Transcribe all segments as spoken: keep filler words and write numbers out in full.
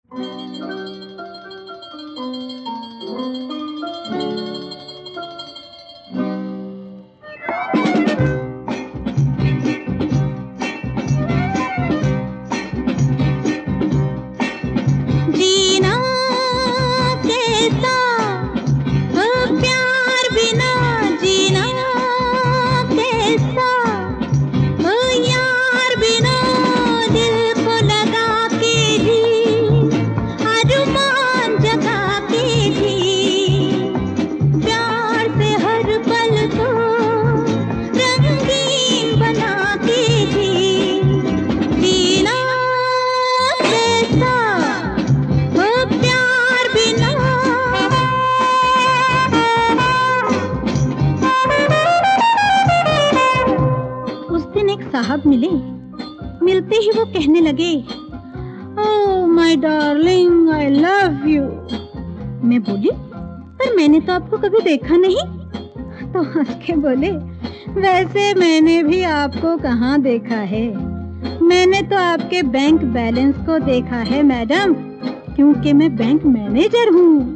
साहब मिले। मिलते ही वो कहने लगे, oh my darling, I love you. मैं बोली, पर मैंने तो आपको कभी देखा नहीं। तो हंस के बोले, वैसे मैंने भी आपको कहाँ देखा है, मैंने तो आपके बैंक बैलेंस को देखा है मैडम, क्योंकि मैं बैंक मैनेजर हूँ।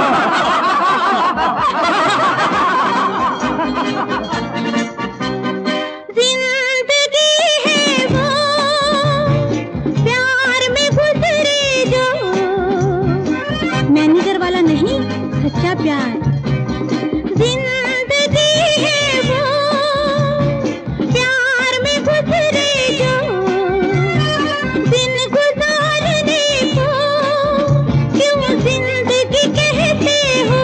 मैनेजर वाला नहीं, सच्चा प्यार। जिंदगी है वो प्यार में गुजरे जो, दिन गुजारने को क्यों जिंदगी कहते हो।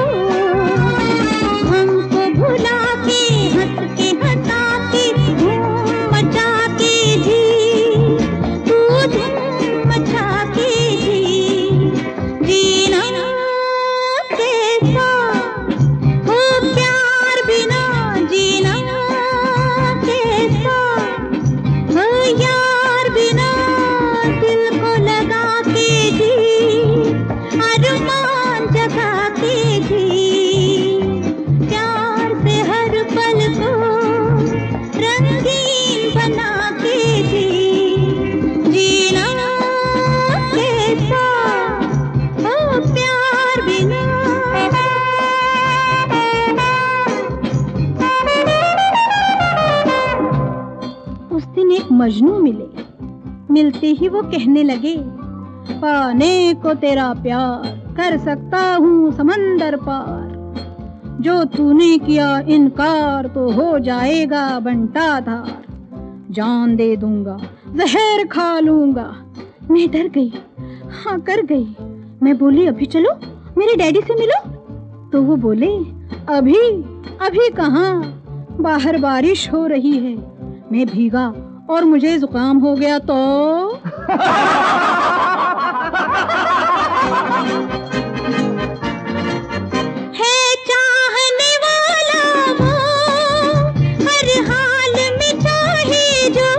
हमको भुला के हंस के हंसा के धूम मचा के जी, तू धूम मचा के जी, जीना मजनू मिले। मिलते ही वो कहने लगे, पाने को तेरा प्यार कर सकता हूँ समंदर पार, जो तूने किया इनकार तो हो जाएगा बंटा धार, जान दे दूंगा जहर खा लूंगा। मैं डर गई, हाँ कर गई। मैं बोली, अभी चलो मेरे डैडी से मिलो। तो वो बोले, अभी अभी कहाँ, बाहर बारिश हो रही है, मैं भीगा और मुझे जुकाम हो गया तो। है चाहने वाला वो हर हाल में चाहे जो,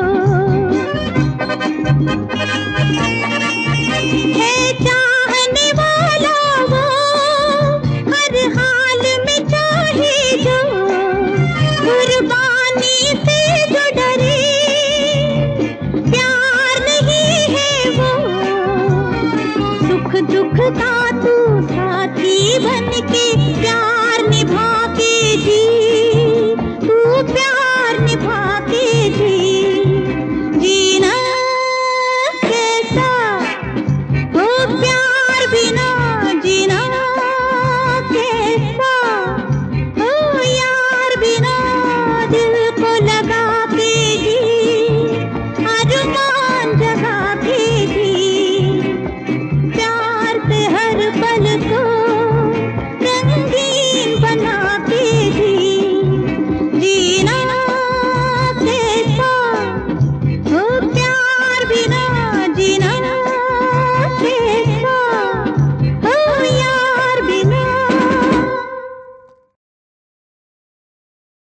है चाहने वाला वो हर हाल में चाहे जो, कुर्बानी से जो डरे दुख का तू साथी बन के प्यार निभा के जी, तू प्यार निभा